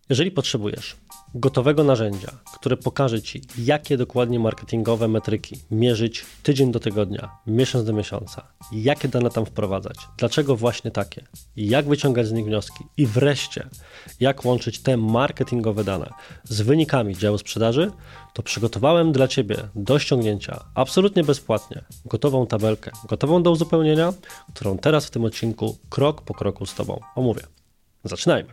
Jeżeli potrzebujesz gotowego narzędzia, które pokaże Ci, jakie dokładnie marketingowe metryki mierzyć tydzień do tygodnia, miesiąc do miesiąca, jakie dane tam wprowadzać, dlaczego właśnie takie, jak wyciągać z nich wnioski i wreszcie, jak łączyć te marketingowe dane z wynikami działu sprzedaży, to przygotowałem dla Ciebie do ściągnięcia absolutnie bezpłatnie gotową tabelkę, gotową do uzupełnienia, którą teraz w tym odcinku krok po kroku z Tobą omówię. Zaczynajmy!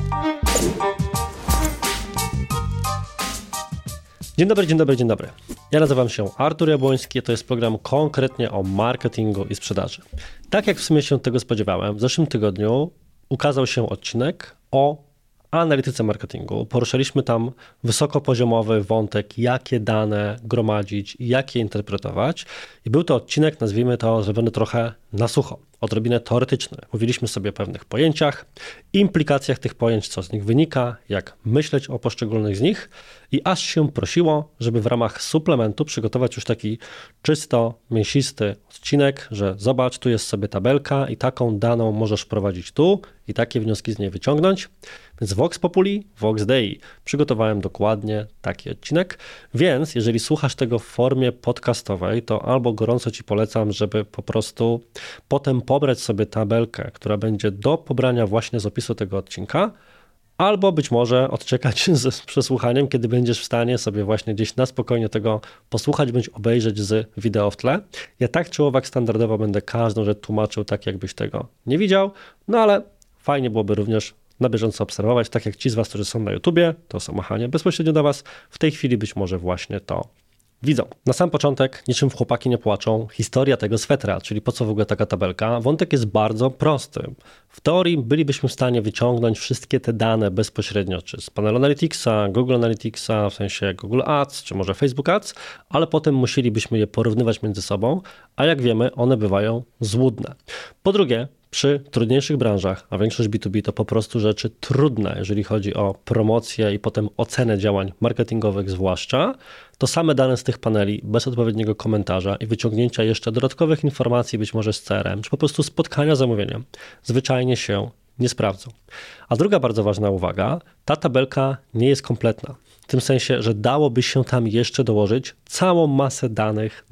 Dzień dobry. Ja nazywam się Artur Jabłoński, to jest program konkretnie o marketingu i sprzedaży. Tak jak w sumie się tego spodziewałem, w zeszłym tygodniu ukazał się odcinek o analityce marketingu. Poruszaliśmy tam wysokopoziomowy wątek, jakie dane gromadzić, jak je interpretować. I był to odcinek, nazwijmy to, zrobiony trochę na sucho, odrobinę teoretyczny. Mówiliśmy sobie o pewnych pojęciach, implikacjach tych pojęć, co z nich wynika, jak myśleć o poszczególnych z nich i aż się prosiło, żeby w ramach suplementu przygotować już taki czysto mięsisty odcinek, że zobacz, tu jest sobie tabelka i taką daną możesz wprowadzić tu i takie wnioski z niej wyciągnąć. Więc Vox Populi, Vox Dei. Przygotowałem dokładnie taki odcinek, więc jeżeli słuchasz tego w formie podcastowej, to albo gorąco Ci polecam, żeby po prostu potem pobrać sobie tabelkę, która będzie do pobrania właśnie z opisu tego odcinka, albo być może odczekać z przesłuchaniem, kiedy będziesz w stanie sobie właśnie gdzieś na spokojnie tego posłuchać, bądź obejrzeć z wideo w tle. Ja tak czy owak standardowo będę każdą rzecz tłumaczył tak, jakbyś tego nie widział, no ale fajnie byłoby również na bieżąco obserwować, tak jak ci z Was, którzy są na YouTubie, to są machanie bezpośrednio do Was, w tej chwili być może właśnie to widzą. Na sam początek, niczym w Chłopaki nie płaczą, historia tego swetra, czyli po co w ogóle taka tabelka. Wątek jest bardzo prosty. W teorii bylibyśmy w stanie wyciągnąć wszystkie te dane bezpośrednio, czy z panelu Analyticsa, Google Analyticsa, w sensie Google Ads, czy może Facebook Ads, ale potem musielibyśmy je porównywać między sobą, a jak wiemy, one bywają złudne. Po drugie, przy trudniejszych branżach, a większość B2B to po prostu rzeczy trudne, jeżeli chodzi o promocję i potem ocenę działań marketingowych zwłaszcza, to same dane z tych paneli bez odpowiedniego komentarza i wyciągnięcia jeszcze dodatkowych informacji, być może z CRM, czy po prostu spotkania z zamówieniem, zwyczajnie się nie sprawdzą. A druga bardzo ważna uwaga, ta tabelka nie jest kompletna. W tym sensie, że dałoby się tam jeszcze dołożyć całą masę danych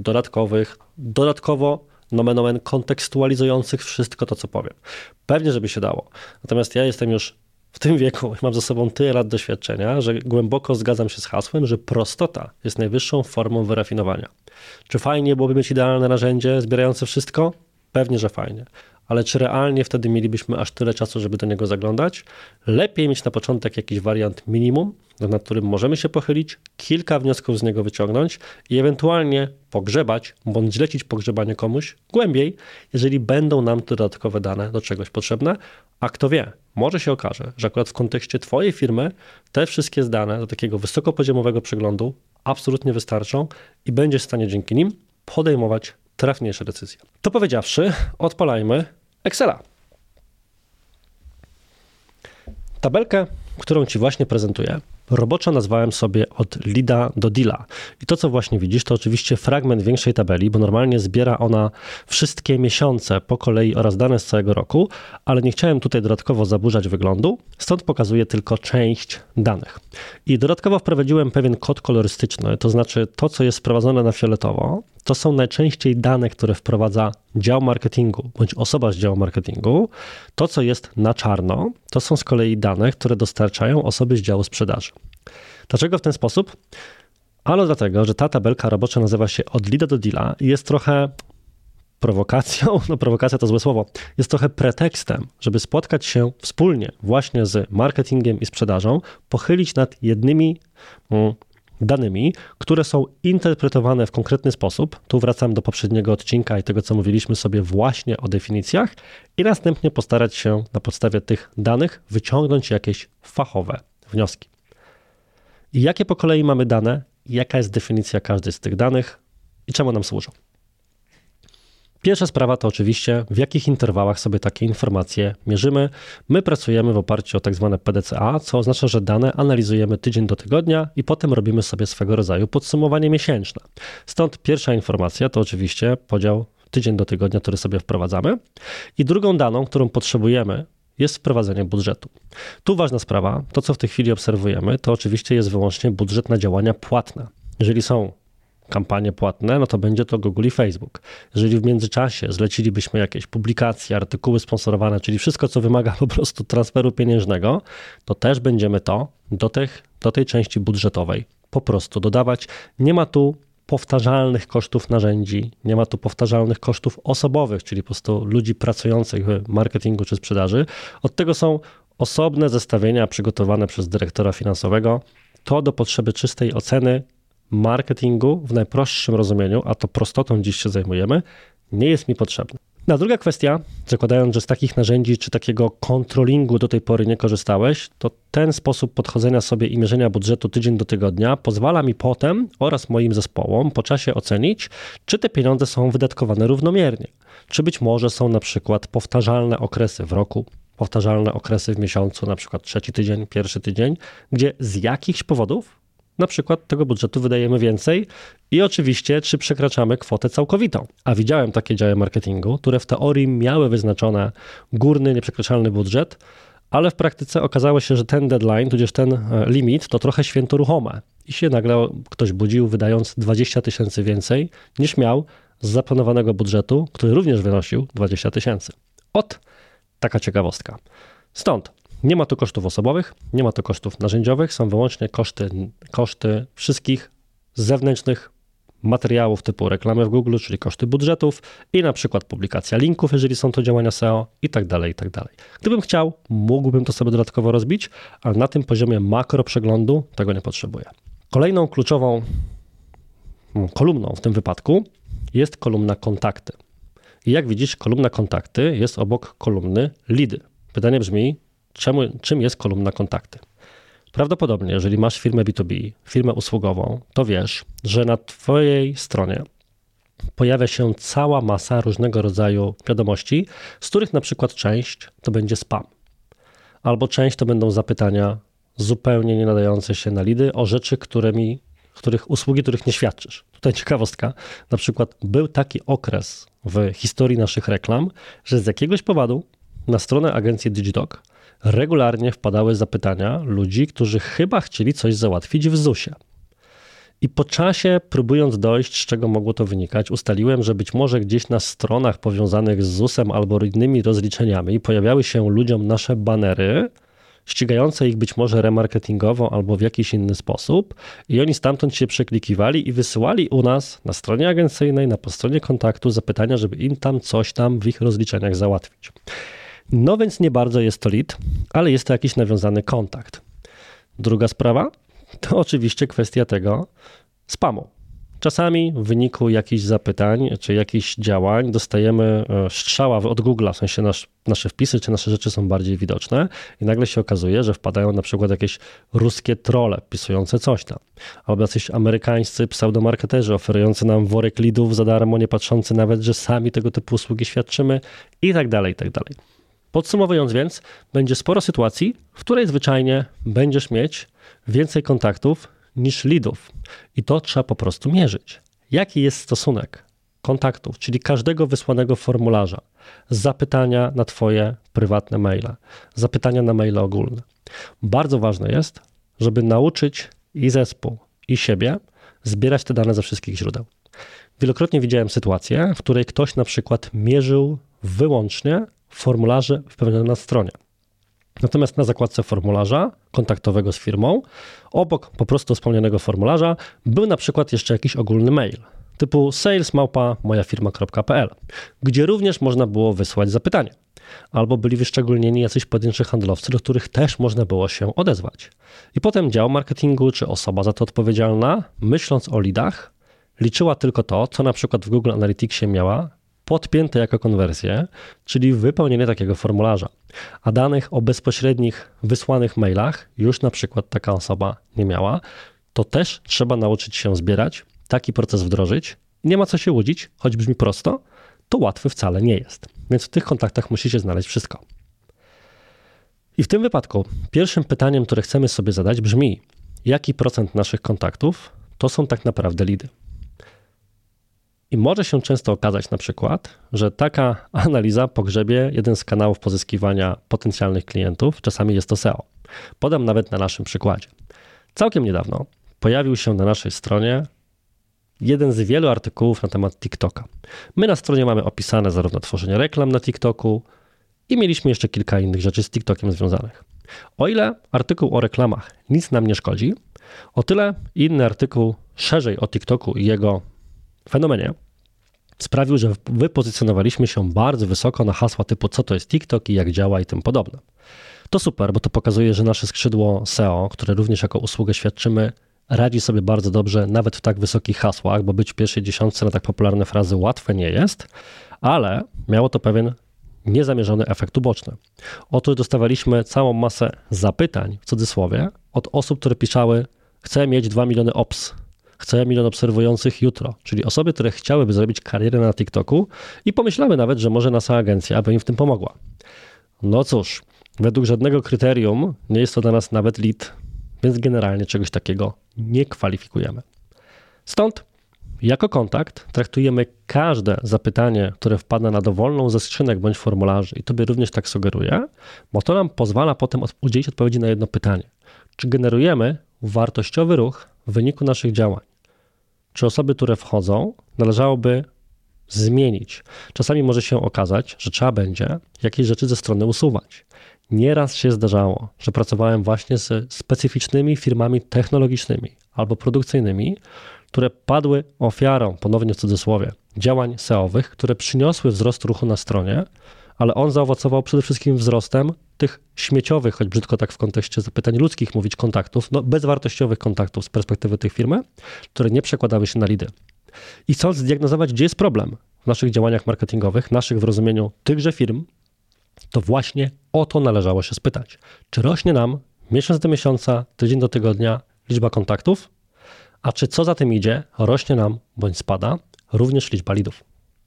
dodatkowo nomen omen kontekstualizujących wszystko to, co powiem. Pewnie, żeby się dało. Natomiast ja jestem już w tym wieku, mam za sobą tyle lat doświadczenia, że głęboko zgadzam się z hasłem, że prostota jest najwyższą formą wyrafinowania. Czy fajnie byłoby mieć idealne narzędzie zbierające wszystko? Pewnie, że fajnie. Ale czy realnie wtedy mielibyśmy aż tyle czasu, żeby do niego zaglądać? Lepiej mieć na początek jakiś wariant minimum, nad którym możemy się pochylić, kilka wniosków z niego wyciągnąć i ewentualnie pogrzebać, bądź zlecić pogrzebanie komuś głębiej, jeżeli będą nam dodatkowe dane do czegoś potrzebne. A kto wie, może się okaże, że akurat w kontekście Twojej firmy te wszystkie dane do takiego wysokopoziomowego przeglądu absolutnie wystarczą i będziesz w stanie dzięki nim podejmować trafniejsze decyzje. To powiedziawszy, odpalajmy Excela. Tabelkę, którą Ci właśnie prezentuję, roboczo nazwałem sobie od leada do deala. I to, co właśnie widzisz, to oczywiście fragment większej tabeli, bo normalnie zbiera ona wszystkie miesiące po kolei oraz dane z całego roku, ale nie chciałem tutaj dodatkowo zaburzać wyglądu, stąd pokazuję tylko część danych. I dodatkowo wprowadziłem pewien kod kolorystyczny, to znaczy to, co jest wprowadzone na fioletowo, to są najczęściej dane, które wprowadza dział marketingu bądź osoba z działu marketingu. To, co jest na czarno, to są z kolei dane, które dostarczają osoby z działu sprzedaży. Dlaczego w ten sposób? Ano dlatego, że ta tabelka robocza nazywa się od leada do deala i jest trochę prowokacją, prowokacja to złe słowo, jest trochę pretekstem, żeby spotkać się wspólnie właśnie z marketingiem i sprzedażą, pochylić nad jednymi danymi, które są interpretowane w konkretny sposób. Tu wracam do poprzedniego odcinka i tego, co mówiliśmy sobie właśnie o definicjach i następnie postarać się na podstawie tych danych wyciągnąć jakieś fachowe wnioski. I jakie po kolei mamy dane, jaka jest definicja każdej z tych danych i czemu nam służą? Pierwsza sprawa to oczywiście, w jakich interwałach sobie takie informacje mierzymy. My pracujemy w oparciu o tak zwane PDCA, co oznacza, że dane analizujemy tydzień do tygodnia i potem robimy sobie swego rodzaju podsumowanie miesięczne. Stąd pierwsza informacja to oczywiście podział tydzień do tygodnia, który sobie wprowadzamy. I drugą daną, którą potrzebujemy, jest wprowadzenie budżetu. Tu ważna sprawa, to co w tej chwili obserwujemy, to oczywiście jest wyłącznie budżet na działania płatne. Jeżeli są kampanie płatne, no to będzie to Google i Facebook. Jeżeli w międzyczasie zlecilibyśmy jakieś publikacje, artykuły sponsorowane, czyli wszystko, co wymaga po prostu transferu pieniężnego, to też będziemy to do tej części budżetowej po prostu dodawać. Nie ma tu powtarzalnych kosztów narzędzi, nie ma tu powtarzalnych kosztów osobowych, czyli po prostu ludzi pracujących w marketingu czy sprzedaży. Od tego są osobne zestawienia przygotowane przez dyrektora finansowego. To do potrzeby czystej oceny marketingu w najprostszym rozumieniu, a to prostotą dziś się zajmujemy, nie jest mi potrzebne. A druga kwestia, zakładając, że z takich narzędzi czy takiego controllingu do tej pory nie korzystałeś, to ten sposób podchodzenia sobie i mierzenia budżetu tydzień do tygodnia pozwala mi potem oraz moim zespołom po czasie ocenić, czy te pieniądze są wydatkowane równomiernie, czy być może są na przykład powtarzalne okresy w roku, powtarzalne okresy w miesiącu, na przykład trzeci tydzień, pierwszy tydzień, gdzie z jakichś powodów na przykład tego budżetu wydajemy więcej i oczywiście, czy przekraczamy kwotę całkowitą. A widziałem takie działy marketingu, które w teorii miały wyznaczone górny, nieprzekraczalny budżet, ale w praktyce okazało się, że ten deadline, tudzież ten limit, to trochę święto ruchome. I się nagle ktoś budził, wydając 20 000 więcej, niż miał z zaplanowanego budżetu, który również wynosił 20 000. Taka ciekawostka. Stąd nie ma tu kosztów osobowych, nie ma tu kosztów narzędziowych, są wyłącznie koszty wszystkich zewnętrznych materiałów typu reklamy w Google, czyli koszty budżetów i na przykład publikacja linków, jeżeli są to działania SEO i tak dalej, i tak dalej. Gdybym chciał, mógłbym to sobie dodatkowo rozbić, ale na tym poziomie makro przeglądu tego nie potrzebuję. Kolejną kluczową kolumną w tym wypadku jest kolumna kontakty. I jak widzisz, kolumna kontakty jest obok kolumny lidy. Pytanie brzmi, czym jest kolumna kontakty? Prawdopodobnie, jeżeli masz firmę B2B, firmę usługową, to wiesz, że na twojej stronie pojawia się cała masa różnego rodzaju wiadomości, z których na przykład część to będzie spam, albo część to będą zapytania zupełnie nie nadające się na lidy o rzeczy, których nie świadczysz. Tutaj ciekawostka, na przykład był taki okres w historii naszych reklam, że z jakiegoś powodu na stronę agencji Digidoc regularnie wpadały zapytania ludzi, którzy chyba chcieli coś załatwić w ZUS-ie. I po czasie, próbując dojść, z czego mogło to wynikać, ustaliłem, że być może gdzieś na stronach powiązanych z ZUS-em albo innymi rozliczeniami pojawiały się ludziom nasze banery, ścigające ich być może remarketingowo albo w jakiś inny sposób i oni stamtąd się przeklikiwali i wysyłali u nas na stronie agencyjnej, na stronie kontaktu zapytania, żeby im tam coś tam w ich rozliczeniach załatwić. No więc nie bardzo jest to lead, ale jest to jakiś nawiązany kontakt. Druga sprawa to oczywiście kwestia tego spamu. Czasami w wyniku jakichś zapytań czy jakichś działań dostajemy strzała od Google'a, w sensie nasze wpisy czy nasze rzeczy są bardziej widoczne i nagle się okazuje, że wpadają na przykład jakieś ruskie trolle wpisujące coś tam, albo jacyś amerykańscy pseudomarketerzy oferujący nam worek leadów za darmo, nie patrzący nawet, że sami tego typu usługi świadczymy i tak dalej, i tak dalej. Podsumowując więc, będzie sporo sytuacji, w której zwyczajnie będziesz mieć więcej kontaktów niż leadów i to trzeba po prostu mierzyć. Jaki jest stosunek kontaktów, czyli każdego wysłanego formularza, zapytania na twoje prywatne maile, zapytania na maile ogólne. Bardzo ważne jest, żeby nauczyć i zespół, i siebie zbierać te dane ze wszystkich źródeł. Wielokrotnie widziałem sytuację, w której ktoś na przykład mierzył wyłącznie formularze wpełnione na stronie. Natomiast na zakładce formularza kontaktowego z firmą, obok po prostu wspomnianego formularza, był na przykład jeszcze jakiś ogólny mail, typu sales@mojafirma.pl, gdzie również można było wysłać zapytanie. Albo byli wyszczególnieni jacyś pojedynczy handlowcy, do których też można było się odezwać. I potem dział marketingu, czy osoba za to odpowiedzialna, myśląc o leadach, liczyła tylko to, co na przykład w Google Analyticsie miała podpięte jako konwersję, czyli wypełnienie takiego formularza. A danych o bezpośrednich wysłanych mailach już na przykład taka osoba nie miała, to też trzeba nauczyć się zbierać, taki proces wdrożyć. Nie ma co się łudzić, choć brzmi prosto, to łatwe wcale nie jest. Więc w tych kontaktach musicie znaleźć wszystko. I w tym wypadku pierwszym pytaniem, które chcemy sobie zadać brzmi, jaki procent naszych kontaktów to są tak naprawdę leady? I może się często okazać na przykład, że taka analiza pogrzebie jeden z kanałów pozyskiwania potencjalnych klientów, czasami jest to SEO. Podam nawet na naszym przykładzie. Całkiem niedawno pojawił się na naszej stronie jeden z wielu artykułów na temat TikToka. My na stronie mamy opisane zarówno tworzenie reklam na TikToku i mieliśmy jeszcze kilka innych rzeczy z TikTokiem związanych. O ile artykuł o reklamach nic nam nie szkodzi, o tyle inny artykuł szerzej o TikToku i jego fenomenie sprawił, że wypozycjonowaliśmy się bardzo wysoko na hasła typu co to jest TikTok i jak działa i tym podobne. To super, bo to pokazuje, że nasze skrzydło SEO, które również jako usługę świadczymy, radzi sobie bardzo dobrze nawet w tak wysokich hasłach, bo być w pierwszej dziesiątce na tak popularne frazy łatwe nie jest, ale miało to pewien niezamierzony efekt uboczny. Otóż dostawaliśmy całą masę zapytań, w cudzysłowie, od osób, które pisały: chcę mieć 2 miliony obs, chcę 1 milion obserwujących jutro, czyli osoby, które chciałyby zrobić karierę na TikToku i pomyślały nawet, że może nasza agencja aby im w tym pomogła. No cóż, według żadnego kryterium nie jest to dla nas nawet lead, więc generalnie czegoś takiego nie kwalifikujemy. Stąd jako kontakt traktujemy każde zapytanie, które wpada na dowolną ze skrzynek bądź formularzy i tobie również tak sugeruję, bo to nam pozwala potem udzielić odpowiedzi na jedno pytanie. Czy generujemy wartościowy ruch w wyniku naszych działań? Czy osoby, które wchodzą, należałoby zmienić? Czasami może się okazać, że trzeba będzie jakieś rzeczy ze strony usuwać. Nieraz się zdarzało, że pracowałem właśnie z specyficznymi firmami technologicznymi albo produkcyjnymi, które padły ofiarą, ponownie w cudzysłowie, działań SEO-owych, które przyniosły wzrost ruchu na stronie, ale on zaowocował przede wszystkim wzrostem tych śmieciowych, choć brzydko tak w kontekście zapytań ludzkich mówić, kontaktów, bezwartościowych kontaktów z perspektywy tych firm, które nie przekładały się na lidy. I chcąc zdiagnozować, gdzie jest problem w naszych działaniach marketingowych, naszych w rozumieniu tychże firm, to właśnie o to należało się spytać. Czy rośnie nam miesiąc do miesiąca, tydzień do tygodnia liczba kontaktów, a czy co za tym idzie, rośnie nam bądź spada również liczba lidów.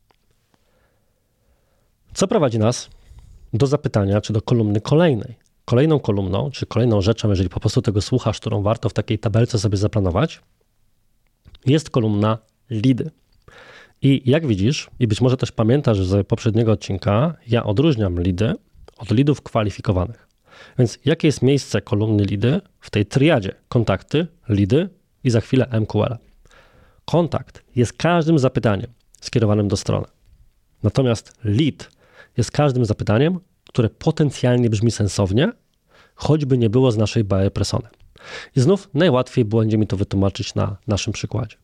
Co prowadzi nas do zapytania, czy do kolumny kolejnej. Kolejną kolumną, czy kolejną rzeczą, jeżeli po prostu tego słuchasz, którą warto w takiej tabelce sobie zaplanować, jest kolumna lidy. I jak widzisz, i być może też pamiętasz z poprzedniego odcinka, ja odróżniam lidy od lidów kwalifikowanych. Więc jakie jest miejsce kolumny lidy w tej triadzie? Kontakty, lidy i za chwilę MQL. Kontakt jest każdym zapytaniem skierowanym do strony. Natomiast lead jest każdym zapytaniem, które potencjalnie brzmi sensownie, choćby nie było z naszej buyer persony. I znów najłatwiej będzie mi to wytłumaczyć na naszym przykładzie.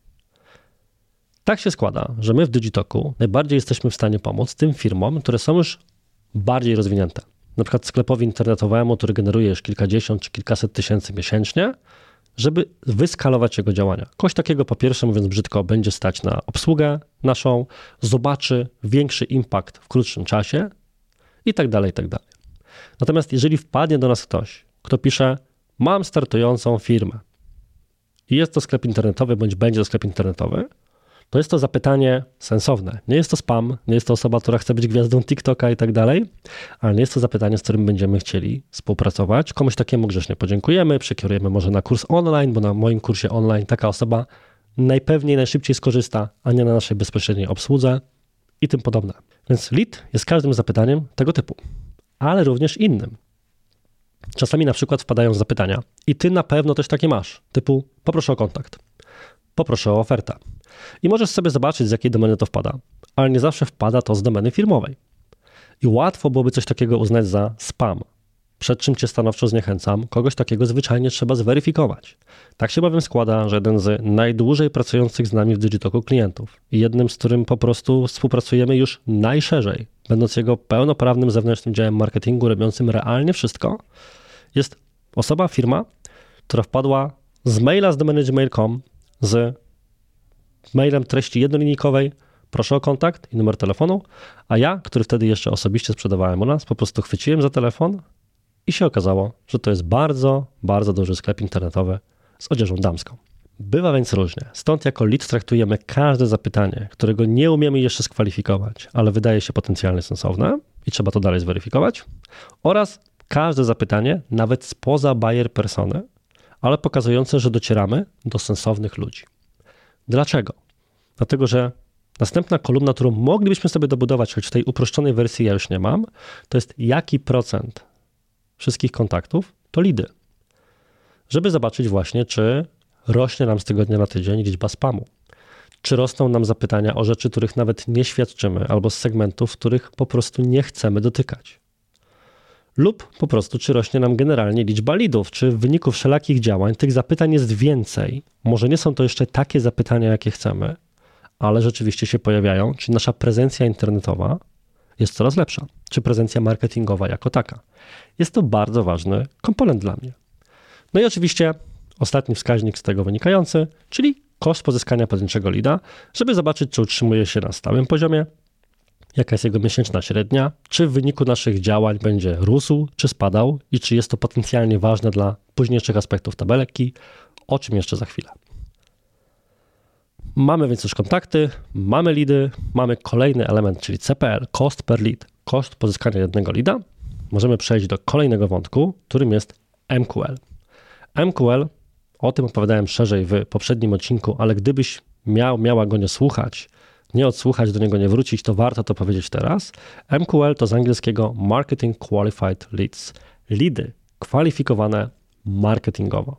Tak się składa, że my w Digitoku najbardziej jesteśmy w stanie pomóc tym firmom, które są już bardziej rozwinięte. Na przykład sklepowi internetowemu, który generuje już kilkadziesiąt czy kilkaset tysięcy miesięcznie, żeby wyskalować jego działania. Kogoś takiego, po pierwsze, mówiąc brzydko, będzie stać na obsługę naszą, zobaczy większy impact w krótszym czasie i tak dalej, i tak dalej. Natomiast jeżeli wpadnie do nas ktoś, kto pisze: mam startującą firmę i jest to sklep internetowy, bądź będzie to sklep internetowy, to jest to zapytanie sensowne. Nie jest to spam, nie jest to osoba, która chce być gwiazdą TikToka i tak dalej, ale nie jest to zapytanie, z którym będziemy chcieli współpracować. Komuś takiemu grzecznie podziękujemy, przekierujemy może na kurs online, bo na moim kursie online taka osoba najpewniej, najszybciej skorzysta, a nie na naszej bezpośredniej obsłudze i tym podobne. Więc lead jest każdym zapytaniem tego typu, ale również innym. Czasami na przykład wpadają zapytania i ty na pewno też takie masz, typu poproszę o kontakt, poproszę o ofertę. I możesz sobie zobaczyć, z jakiej domeny to wpada, ale nie zawsze wpada to z domeny firmowej. I łatwo byłoby coś takiego uznać za spam, przed czym cię stanowczo zniechęcam, kogoś takiego zwyczajnie trzeba zweryfikować. Tak się bowiem składa, że jeden z najdłużej pracujących z nami w Digitoku klientów i jednym, z którym po prostu współpracujemy już najszerzej, będąc jego pełnoprawnym zewnętrznym działem marketingu, robiącym realnie wszystko, jest osoba, firma, która wpadła z maila z domeny gmail.com z mailem treści jednolinijkowej, proszę o kontakt i numer telefonu, a ja, który wtedy jeszcze osobiście sprzedawałem u nas, po prostu chwyciłem za telefon i się okazało, że to jest bardzo, bardzo duży sklep internetowy z odzieżą damską. Bywa więc różnie. Stąd jako lead traktujemy każde zapytanie, którego nie umiemy jeszcze skwalifikować, ale wydaje się potencjalnie sensowne i trzeba to dalej zweryfikować, oraz każde zapytanie, nawet spoza buyer persony, ale pokazujące, że docieramy do sensownych ludzi. Dlaczego? Dlatego, że Następna kolumna, którą moglibyśmy sobie dobudować, choć w tej uproszczonej wersji ja już nie mam, to jest jaki procent wszystkich kontaktów to lidy. Żeby zobaczyć właśnie, czy rośnie nam z tygodnia na tydzień liczba spamu. Czy rosną nam zapytania o rzeczy, których nawet nie świadczymy, albo z segmentów, których po prostu nie chcemy dotykać. Lub po prostu, czy rośnie nam generalnie liczba leadów, czy w wyniku wszelakich działań tych zapytań jest więcej. Może nie są to jeszcze takie zapytania, jakie chcemy, ale rzeczywiście się pojawiają, czy nasza prezencja internetowa jest coraz lepsza, czy prezencja marketingowa jako taka. Jest to bardzo ważny komponent dla mnie. No i oczywiście ostatni wskaźnik z tego wynikający, czyli koszt pozyskania pojedynczego leada, żeby zobaczyć, czy utrzymuje się na stałym poziomie, jaka jest jego miesięczna średnia, czy w wyniku naszych działań będzie rósł, czy spadał i czy jest to potencjalnie ważne dla późniejszych aspektów tabelki, o czym jeszcze za chwilę. Mamy więc już kontakty, mamy leady, mamy kolejny element, czyli CPL, cost per lead, koszt pozyskania jednego leada. Możemy przejść do kolejnego wątku, którym jest MQL. MQL, o tym opowiadałem szerzej w poprzednim odcinku, ale gdybyś miała go nie słuchać, nie odsłuchać, do niego nie wrócić, to warto to powiedzieć teraz. MQL to z angielskiego Marketing Qualified Leads. Leady kwalifikowane marketingowo.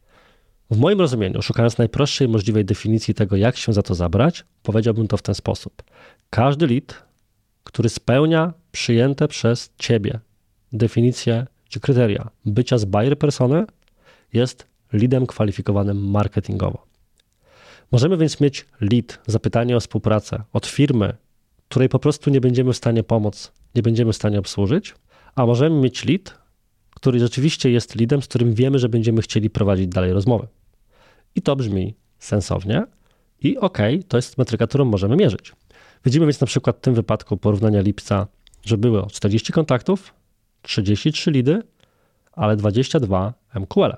W moim rozumieniu, szukając najprostszej możliwej definicji tego, jak się za to zabrać, powiedziałbym to w ten sposób. Każdy lead, który spełnia przyjęte przez Ciebie definicje czy kryteria bycia z buyer persony, jest leadem kwalifikowanym marketingowo. Możemy więc mieć lead, zapytanie o współpracę od firmy, której po prostu nie będziemy w stanie pomóc, nie będziemy w stanie obsłużyć, a możemy mieć lead, który rzeczywiście jest leadem, z którym wiemy, że będziemy chcieli prowadzić dalej rozmowy. I to brzmi sensownie i to jest metryka, którą możemy mierzyć. Widzimy więc na przykład w tym wypadku porównania lipca, że było 40 kontaktów, 33 leady, ale 22 MQL.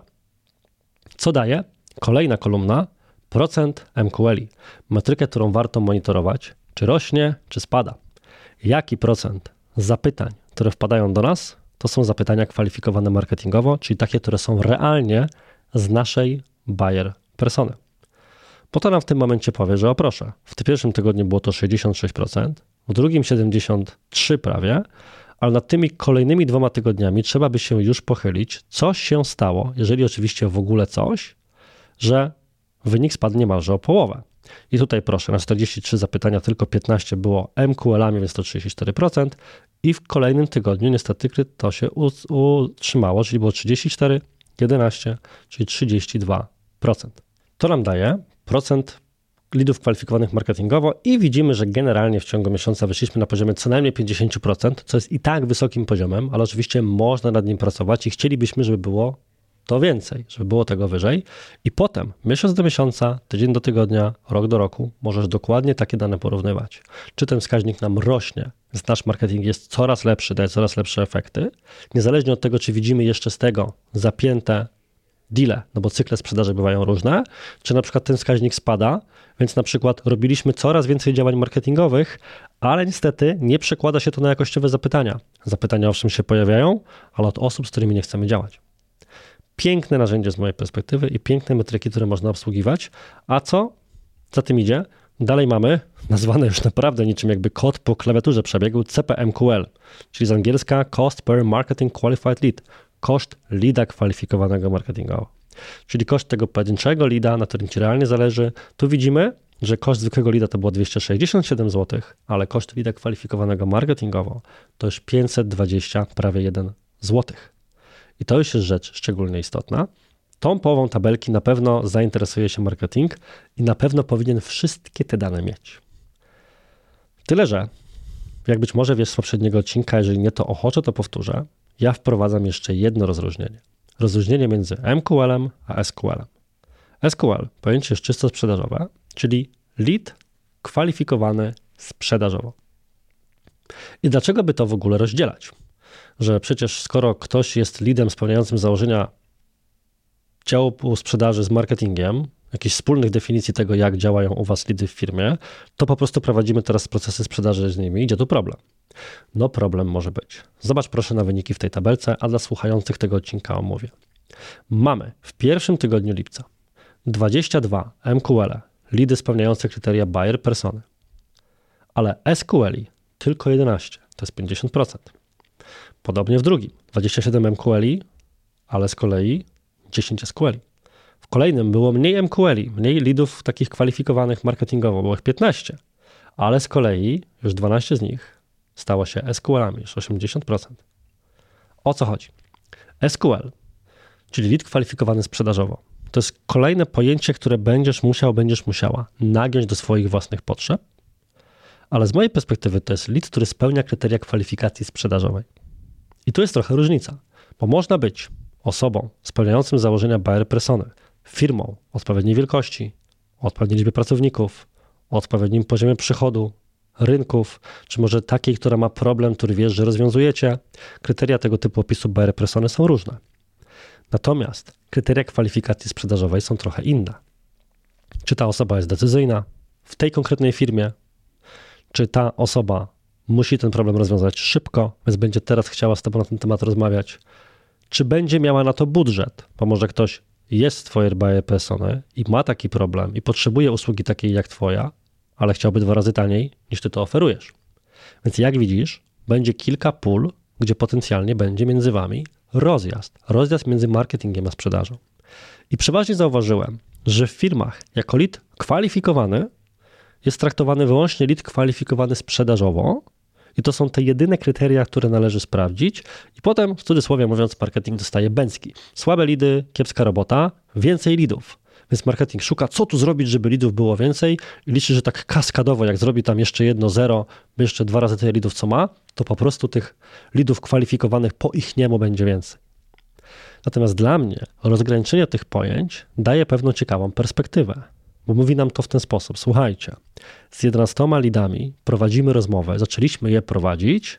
Co daje? Kolejna kolumna, procent MQL. Metrykę, którą warto monitorować, czy rośnie, czy spada. Jaki procent zapytań, które wpadają do nas, to są zapytania kwalifikowane marketingowo, czyli takie, które są realnie z naszej buyer persony. Bo to nam w tym momencie powie, że proszę, w tym pierwszym tygodniu było to 66%, w drugim 73% prawie, ale nad tymi kolejnymi 2 tygodniami trzeba by się już pochylić, co się stało, jeżeli oczywiście w ogóle coś, że wynik spadł niemalże o połowę. I tutaj proszę, na 43 zapytania tylko 15 było MQL-ami, więc to 34%, i w kolejnym tygodniu niestety to się utrzymało, czyli było 34, 11, czyli 32%. To nam daje procent leadów kwalifikowanych marketingowo i widzimy, że generalnie w ciągu miesiąca wyszliśmy na poziomie co najmniej 50%, co jest i tak wysokim poziomem, ale oczywiście można nad nim pracować i chcielibyśmy, żeby było to więcej, żeby było tego wyżej. I potem miesiąc do miesiąca, tydzień do tygodnia, rok do roku możesz dokładnie takie dane porównywać. Czy ten wskaźnik nam rośnie, więc nasz marketing jest coraz lepszy, daje coraz lepsze efekty, niezależnie od tego, czy widzimy jeszcze z tego zapięte deale, no bo cykle sprzedaży bywają różne, czy na przykład ten wskaźnik spada, więc na przykład robiliśmy coraz więcej działań marketingowych, ale niestety nie przekłada się to na jakościowe zapytania. Zapytania owszem się pojawiają, ale od osób, z którymi nie chcemy działać. Piękne narzędzie z mojej perspektywy i piękne metryki, które można obsługiwać. A co za tym idzie? Dalej mamy, nazwane już naprawdę niczym jakby kod po klawiaturze przebiegł, CPMQL, czyli z angielska Cost per Marketing Qualified Lead, koszt leada kwalifikowanego marketingowo. Czyli koszt tego pojedynczego leada, na którym Ci realnie zależy. Tu widzimy, że koszt zwykłego leada to było 267 zł, ale koszt leada kwalifikowanego marketingowo to już 520, prawie 1 zł. I to już jest rzecz szczególnie istotna. Tą połową tabelki na pewno zainteresuje się marketing i na pewno powinien wszystkie te dane mieć. Tyle, że jak być może wiesz z poprzedniego odcinka, jeżeli nie to ochoczo, to powtórzę, ja wprowadzam jeszcze jedno rozróżnienie. Rozróżnienie między MQL-em a SQL-em. SQL, pojęcie jest czysto sprzedażowe, czyli lead kwalifikowany sprzedażowo. I dlaczego by to w ogóle rozdzielać? Że przecież skoro ktoś jest leadem spełniającym założenia działu sprzedaży z marketingiem, jakichś wspólnych definicji tego, jak działają u Was leady w firmie, to po prostu prowadzimy teraz procesy sprzedaży z nimi. Idzie tu problem. No problem może być. Zobacz proszę na wyniki w tej tabelce, a dla słuchających tego odcinka omówię. Mamy w pierwszym tygodniu lipca 22 MQL, leady spełniające kryteria buyer persony. ale SQL tylko 11, to jest 50%. Podobnie w drugim, 27 MQL, ale z kolei 10 SQL. W kolejnym było mniej MQL, mniej leadów takich kwalifikowanych marketingowo, było ich 15, ale z kolei już 12 z nich stało się SQL-ami, już 80%. O co chodzi? SQL, czyli lead kwalifikowany sprzedażowo, to jest kolejne pojęcie, które będziesz musiała nagiąć do swoich własnych potrzeb, ale z mojej perspektywy to jest lead, który spełnia kryteria kwalifikacji sprzedażowej. I tu jest trochę różnica, bo można być osobą spełniającą założenia buyer persony, firmą o odpowiedniej wielkości, o odpowiedniej liczbie pracowników, o odpowiednim poziomie przychodu, rynków, czy może takiej, która ma problem, który wiesz, że rozwiązujecie. Kryteria tego typu opisu buyer persony są różne. Natomiast kryteria kwalifikacji sprzedażowej są trochę inne. Czy ta osoba jest decyzyjna w tej konkretnej firmie, czy ta osoba musi ten problem rozwiązać szybko, więc będzie teraz chciała z tobą na ten temat rozmawiać, czy będzie miała na to budżet, bo może ktoś jest twojej buyer persony i ma taki problem i potrzebuje usługi takiej jak twoja, ale chciałby 2 razy taniej niż ty to oferujesz. Więc jak widzisz, będzie kilka pól, gdzie potencjalnie będzie między wami rozjazd między marketingiem a sprzedażą. I przeważnie zauważyłem, że w firmach jako lead kwalifikowany jest traktowany wyłącznie lead kwalifikowany sprzedażowo i to są te jedyne kryteria, które należy sprawdzić i potem, w cudzysłowie mówiąc, marketing dostaje bęcki. Słabe leady, kiepska robota, więcej leadów. Więc marketing szuka, co tu zrobić, żeby leadów było więcej i liczy, że tak kaskadowo, jak zrobi tam jeszcze 1, 0, jeszcze 2 razy tyle leadów, co ma, to po prostu tych leadów kwalifikowanych po ich niemu będzie więcej. Natomiast dla mnie rozgraniczenie tych pojęć daje pewną ciekawą perspektywę, bo mówi nam to w ten sposób. Słuchajcie, z 11 leadami prowadzimy rozmowę, zaczęliśmy je prowadzić,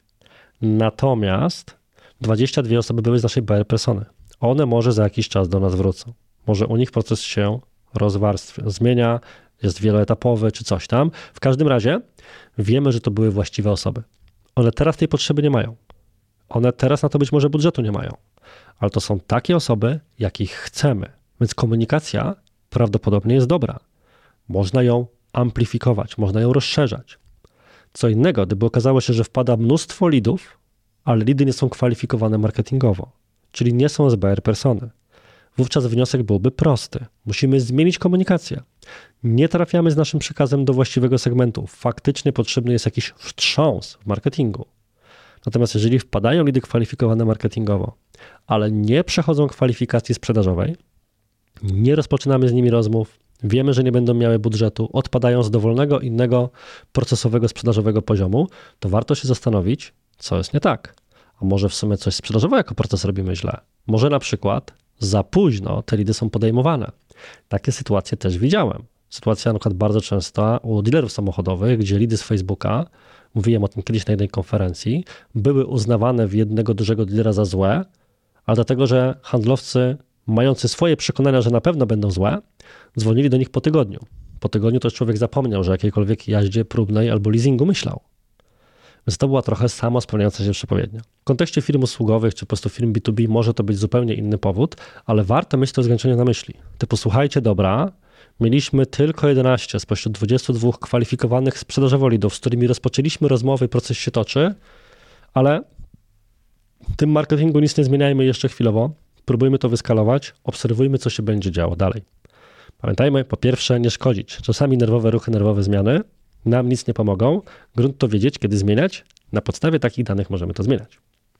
natomiast 22 osoby były z naszej buyer persony. One może za jakiś czas do nas wrócą. Może u nich proces się rozwarstwia, zmienia, jest wieloetapowy czy coś tam. W każdym razie wiemy, że to były właściwe osoby. One teraz tej potrzeby nie mają. One teraz na to być może budżetu nie mają. Ale to są takie osoby, jakich chcemy. Więc komunikacja prawdopodobnie jest dobra. Można ją amplifikować, można ją rozszerzać. Co innego, gdyby okazało się, że wpada mnóstwo leadów, ale leady nie są kwalifikowane marketingowo, czyli nie są z buyer persony. Wówczas wniosek byłby prosty. Musimy zmienić komunikację. Nie trafiamy z naszym przekazem do właściwego segmentu. Faktycznie potrzebny jest jakiś wstrząs w marketingu. Natomiast jeżeli wpadają leady kwalifikowane marketingowo, ale nie przechodzą kwalifikacji sprzedażowej, nie rozpoczynamy z nimi rozmów, wiemy, że nie będą miały budżetu, odpadają z dowolnego innego procesowego, sprzedażowego poziomu, to warto się zastanowić, co jest nie tak. A może w sumie coś sprzedażowo jako proces robimy źle. Może na przykład za późno te leady są podejmowane. Takie sytuacje też widziałem. Sytuacja na przykład bardzo często u dealerów samochodowych, gdzie leady z Facebooka, mówiłem o tym kiedyś na jednej konferencji, były uznawane w jednego dużego dealera za złe, ale dlatego, że handlowcy mający swoje przekonania, że na pewno będą złe, dzwonili do nich po tygodniu. Po tygodniu to już człowiek zapomniał, że o jakiejkolwiek jaździe próbnej albo leasingu myślał. Więc to była trochę samo spełniająca się przepowiednia. W kontekście firm usługowych czy po prostu firm B2B może to być zupełnie inny powód, ale warto mieć to ograniczenie na myśli. Typu słuchajcie, dobra, mieliśmy tylko 11 spośród 22 kwalifikowanych sprzedażowo leadów, z którymi rozpoczęliśmy rozmowy, proces się toczy, ale w tym marketingu nic nie zmieniajmy jeszcze chwilowo, próbujmy to wyskalować, obserwujmy, co się będzie działo dalej. Pamiętajmy, po pierwsze, nie szkodzić. Czasami nerwowe ruchy, nerwowe zmiany nam nic nie pomogą. Grunt to wiedzieć, kiedy zmieniać. Na podstawie takich danych możemy to zmieniać.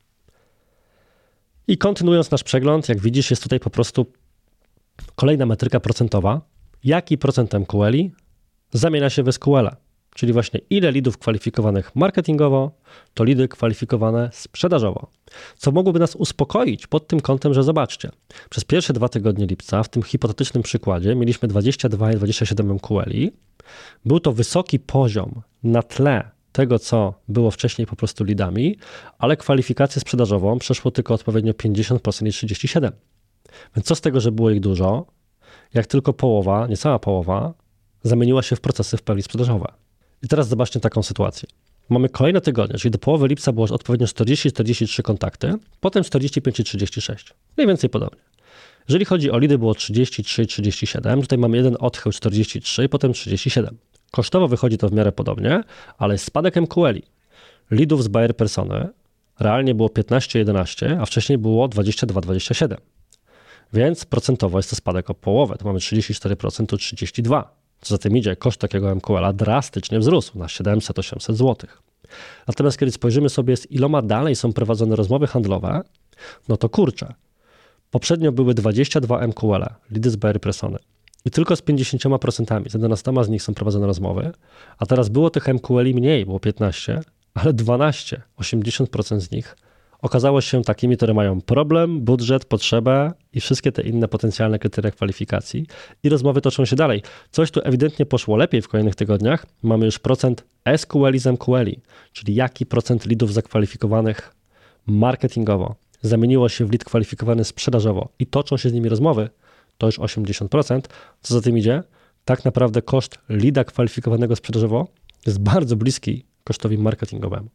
I kontynuując nasz przegląd, jak widzisz, jest tutaj po prostu kolejna metryka procentowa. Jaki procent MQL zamienia się w SQL-a? Czyli właśnie ile leadów kwalifikowanych marketingowo, to leady kwalifikowane sprzedażowo. Co mogłoby nas uspokoić pod tym kątem, że zobaczcie, przez pierwsze 2 tygodnie lipca, w tym hipotetycznym przykładzie, mieliśmy 22 i 27 MQL. Był to wysoki poziom na tle tego, co było wcześniej po prostu leadami, ale kwalifikację sprzedażową przeszło tylko odpowiednio 50% i 37%. Więc co z tego, że było ich dużo, jak tylko połowa, niecała połowa, zamieniła się w procesy w pełni sprzedażowe. I teraz zobaczcie taką sytuację. Mamy kolejne tygodnie, czyli do połowy lipca było odpowiednio 40-43 kontakty, potem 45 i 36. Mniej więcej podobnie. Jeżeli chodzi o leady, było 33 i 37, tutaj mamy jeden odchył 43 i potem 37. Kosztowo wychodzi to w miarę podobnie, ale jest spadek MQL-i. Leadów z buyer persony realnie było 15-11, a wcześniej było 22-27. Więc procentowo jest to spadek o połowę. Tu mamy 34%, tu 32%. Co za tym idzie, koszt takiego MQL-a drastycznie wzrósł na 700-800 zł. Natomiast kiedy spojrzymy sobie, z iloma dalej są prowadzone rozmowy handlowe, no to kurczę, poprzednio były 22 MQL-e, leady z buyer persony, i tylko z 50%, z 11 z nich są prowadzone rozmowy, a teraz było tych MQL-i mniej, było 15, ale 12, 80% z nich okazało się takimi, które mają problem, budżet, potrzebę i wszystkie te inne potencjalne kryteria kwalifikacji i rozmowy toczą się dalej. Coś tu ewidentnie poszło lepiej w kolejnych tygodniach. Mamy już procent SQL z MQL, czyli jaki procent leadów zakwalifikowanych marketingowo zamieniło się w lead kwalifikowany sprzedażowo i toczą się z nimi rozmowy, to już 80%. Co za tym idzie? Tak naprawdę koszt leada kwalifikowanego sprzedażowo jest bardzo bliski kosztowi marketingowemu.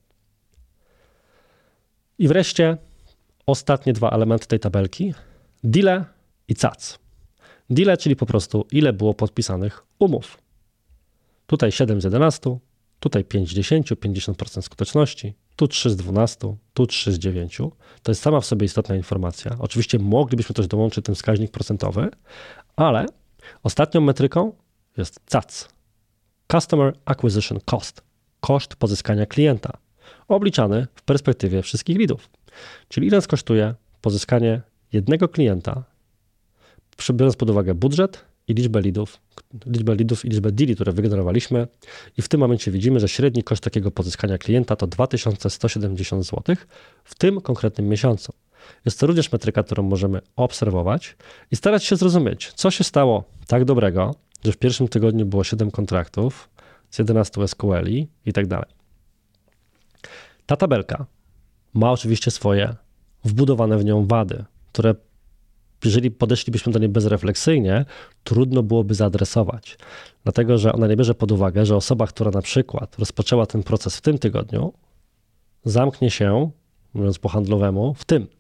I wreszcie ostatnie dwa elementy tej tabelki, deale i CAC. Deale, czyli po prostu ile było podpisanych umów. Tutaj 7 z 11, tutaj 5 z 10, 50% skuteczności, tu 3 z 12, tu 3 z 9. To jest sama w sobie istotna informacja. Oczywiście moglibyśmy też dołączyć ten wskaźnik procentowy, ale ostatnią metryką jest CAC. Customer Acquisition Cost. Koszt pozyskania klienta. Obliczany w perspektywie wszystkich leadów. Czyli ile nas kosztuje pozyskanie jednego klienta, biorąc pod uwagę budżet i liczbę leadów i liczbę deali, które wygenerowaliśmy. I w tym momencie widzimy, że średni koszt takiego pozyskania klienta to 2170 zł w tym konkretnym miesiącu. Jest to również metryka, którą możemy obserwować i starać się zrozumieć, co się stało tak dobrego, że w pierwszym tygodniu było 7 kontraktów z 11 SQL-i i tak dalej. Ta tabelka ma oczywiście swoje wbudowane w nią wady, które jeżeli podeszlibyśmy do niej bezrefleksyjnie, trudno byłoby zaadresować. Dlatego, że ona nie bierze pod uwagę, że osoba, która na przykład rozpoczęła ten proces w tym tygodniu, zamknie się, mówiąc po handlowemu, w tym.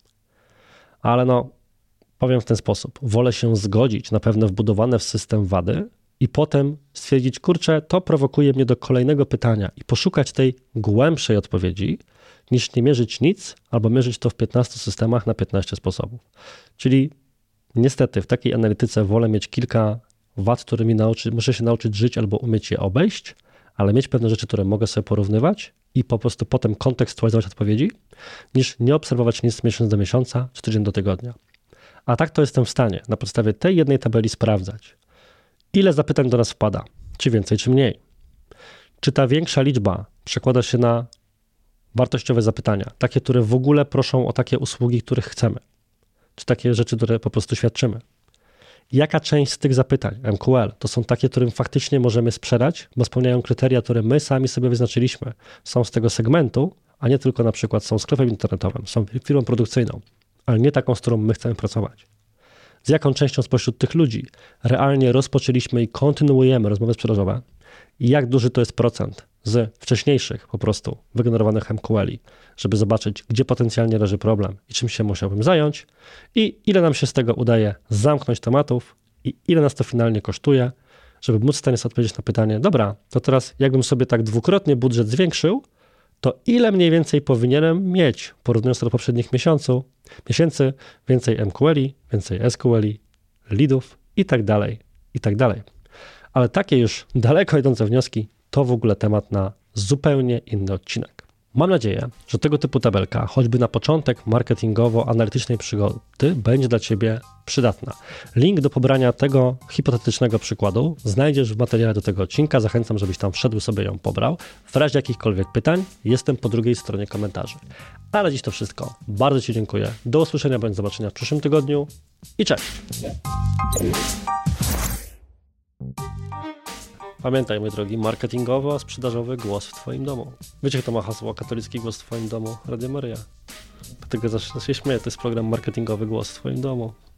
Ale powiem w ten sposób, wolę się zgodzić na pewne wbudowane w system wady i potem stwierdzić, kurczę, to prowokuje mnie do kolejnego pytania i poszukać tej głębszej odpowiedzi, niż nie mierzyć nic, albo mierzyć to w 15 systemach na 15 sposobów. Czyli niestety w takiej analityce wolę mieć kilka wad, którymi muszę się nauczyć żyć albo umieć je obejść, ale mieć pewne rzeczy, które mogę sobie porównywać i po prostu potem kontekstualizować odpowiedzi, niż nie obserwować nic miesiąc do miesiąca, czy tydzień do tygodnia. A tak to jestem w stanie na podstawie tej jednej tabeli sprawdzać, ile zapytań do nas wpada, czy więcej, czy mniej. Czy ta większa liczba przekłada się na wartościowe zapytania, takie, które w ogóle proszą o takie usługi, których chcemy, czy takie rzeczy, które po prostu świadczymy. Jaka część z tych zapytań, MQL, to są takie, którym faktycznie możemy sprzedać, bo spełniają kryteria, które my sami sobie wyznaczyliśmy, są z tego segmentu, a nie tylko na przykład są sklepem internetowym, są firmą produkcyjną, ale nie taką, z którą my chcemy pracować. Z jaką częścią spośród tych ludzi realnie rozpoczęliśmy i kontynuujemy rozmowy sprzedażowe i jak duży to jest procent z wcześniejszych po prostu wygenerowanych MQL-i, żeby zobaczyć, gdzie potencjalnie leży problem i czym się musiałbym zająć i ile nam się z tego udaje zamknąć tematów i ile nas to finalnie kosztuje, żeby móc w stanie sobie odpowiedzieć na pytanie, dobra, to teraz jakbym sobie tak dwukrotnie budżet zwiększył, to ile mniej więcej powinienem mieć, porównując to do poprzednich miesięcy, więcej MQL-i, więcej SQL-i, leadów i tak dalej, i tak dalej. Ale takie już daleko idące wnioski to w ogóle temat na zupełnie inny odcinek. Mam nadzieję, że tego typu tabelka, choćby na początek marketingowo-analitycznej przygody, będzie dla Ciebie przydatna. Link do pobrania tego hipotetycznego przykładu znajdziesz w materiale do tego odcinka. Zachęcam, żebyś tam wszedł, sobie ją pobrał. W razie jakichkolwiek pytań jestem po drugiej stronie komentarzy. Ale dziś to wszystko. Bardzo Ci dziękuję. Do usłyszenia bądź zobaczenia w przyszłym tygodniu i cześć! Pamiętaj, mój drogi, marketingowo-sprzedażowy głos w Twoim domu. Wiecie, kto ma hasło katolicki głos w Twoim domu? Radio Maryja. Dlatego zawsze się śmieję, to jest program marketingowy głos w Twoim domu.